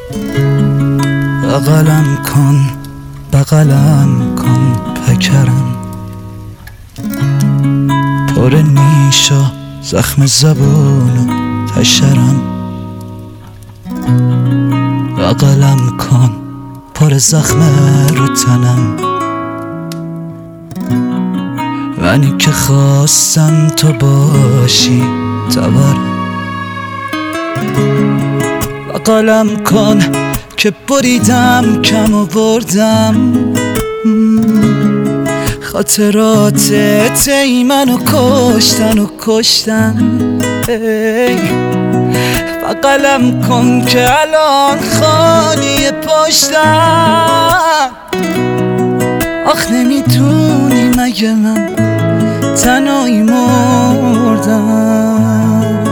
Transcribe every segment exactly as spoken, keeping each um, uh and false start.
بغلم کن بغلم کن پکرم، پر نیش و زخم زبون و حشرم. بغلم کن پر زخم رو تنم، منی که خواستم تو باشی تبرم. بغلم کن که بریدم کم و بردم، خاطرات تی منو کشتن و کشتن. بغلم کن که الان خالی پشتم، آخ نمیدونی مگه من تنهایی مردم.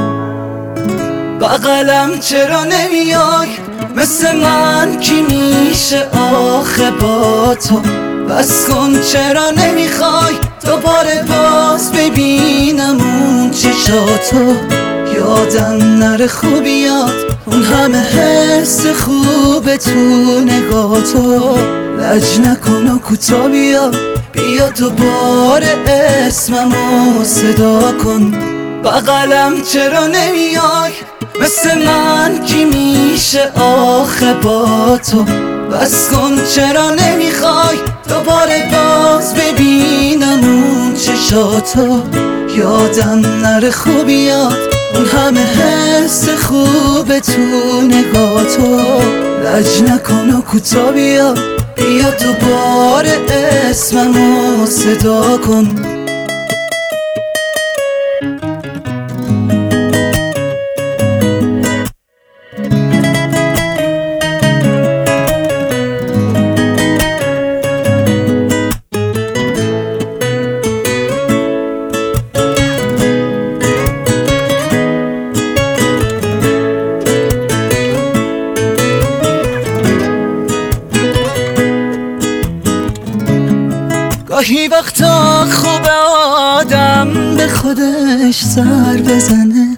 بغلم چرا نمیای مثل من کی میشه آخه با تو؟ بس کن چرا نمیخوای دوباره باز ببینم اون چشاتو؟ یادم نره خوبیات اون همه حس خوب تو نگاتو. لج نکن و کوتا بیا بیا دوباره اسممو صدا کن. بغلم چرا نمیای مثل من کی میشه آخه با تو؟ بس کن چرا نمیخوای دوباره باز ببینم اون چشاتو؟ یادم نره خوبیات اون همه حس خوب تو نگاتو. لج نکن و کوتا بیا بیا دوباره اسممو صدا کن. گاهی وقتا خوبه آدم به خودش سر بزنه،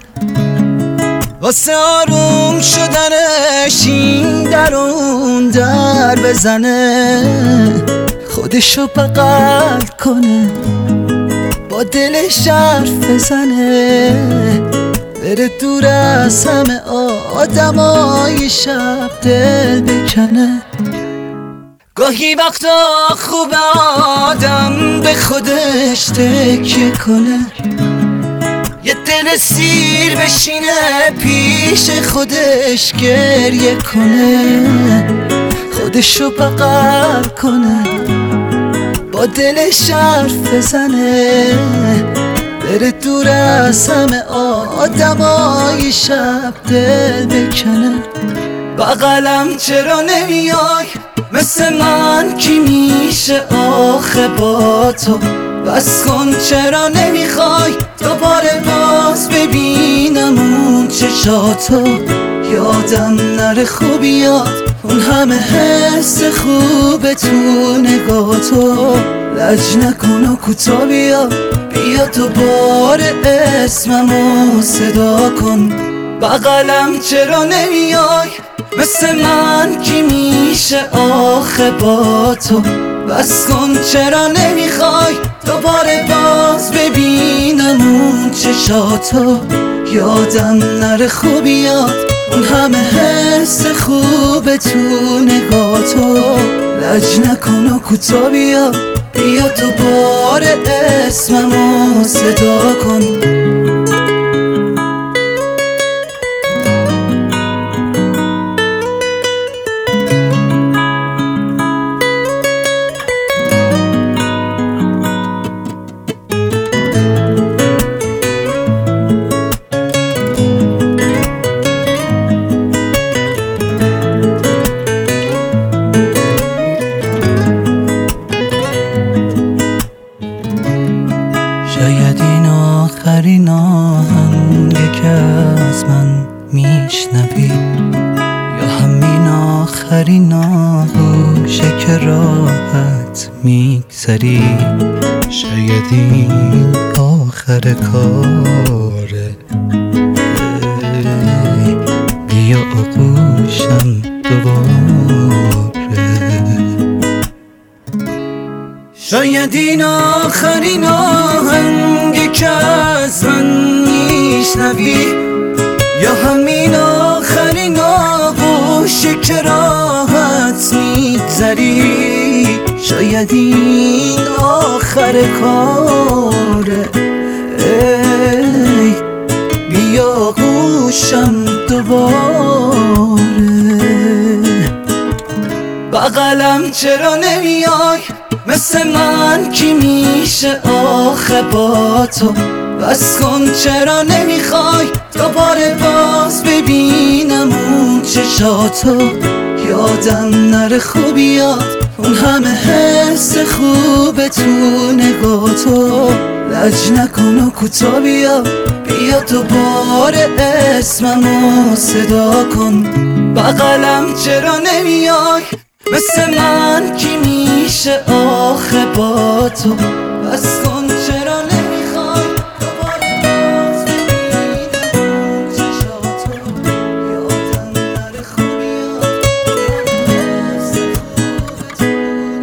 واسه آروم شدنش این در اون در بزنه. خودشو بغل کنه با دلش حرف بزنه، بره دور از همه آدمای شب دل بکنه. گاهی وقتا خوب آدم به خودش تکیه کنه، یه دل سیر بشینه پیش خودش گریه کنه. خودشو بغل کنه با دلش حرف بزنه، بره دور از همه آدمای شب دل بکنه. بغلم چرا نمیای مثل من کی میشه آخه با تو؟ بس کن چرا نمیخوای دوباره باز ببینم اون چشاتو؟ یادم نره خوبیات اون همه حس خوب تو نگاتو. لج نکن و کوتا بیا بیا دوباره اسممو صدا کن. بغلم چرا نمیای مثل من کی میشه آخه با تو؟ بس کن چرا نمیخوای دوباره باز ببینم اون چشاتو؟ یادم نره خوبیات اون همه حس خوب تو نگاتو. لج نکن و کوتا بیا بیا دوباره اسممو صدا کن. شاید این آخرین آهنگه که از من میشنوی، یا همین آخرین آغوشه که راحت میگذری. شاید این آخر کاره، بیا آغوشم دوباره. شاید این آخرین آهنگی که از من میشنوی، یا همین آخرین آغوشی که راحت میگذری. شاید این آخر کاره، ای بیا گوشم دوباره. بغلم چرا نمیای مثل من کی میشه آخه با تو؟ بس کن چرا نمیخوای دوباره باز ببینم اون چشاتو. یادم نره خوبیات اون همه حس خوب تو نگاتو. لج نکن و کوتا بیا، بیا دوباره اسممو صدا کن. بغلم چرا نمیای مثل من کی میشه آخه با تو؟ بس کن چرا نمیخوای دوباره باز ببینم اون چشاتو. یادم نره خوبیات حس خوب تو.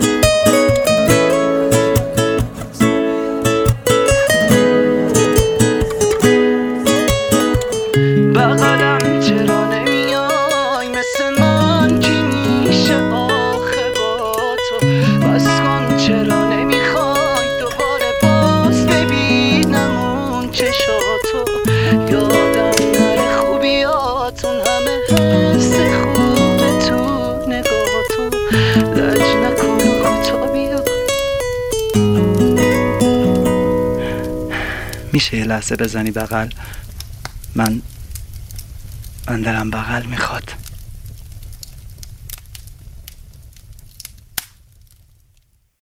بغلم چرا نمیای مثل من کی میشه آخه با تو؟ بس کن چرا نمیخوای دوباره باز ببینم اون چشاتو. یادم نره خوبیات اون همه حس خوب تو نگاتو. لج نکن و کوتا بیا. میشه یه لحظه بزنی بغل؟ من من دلم بغل میخواد.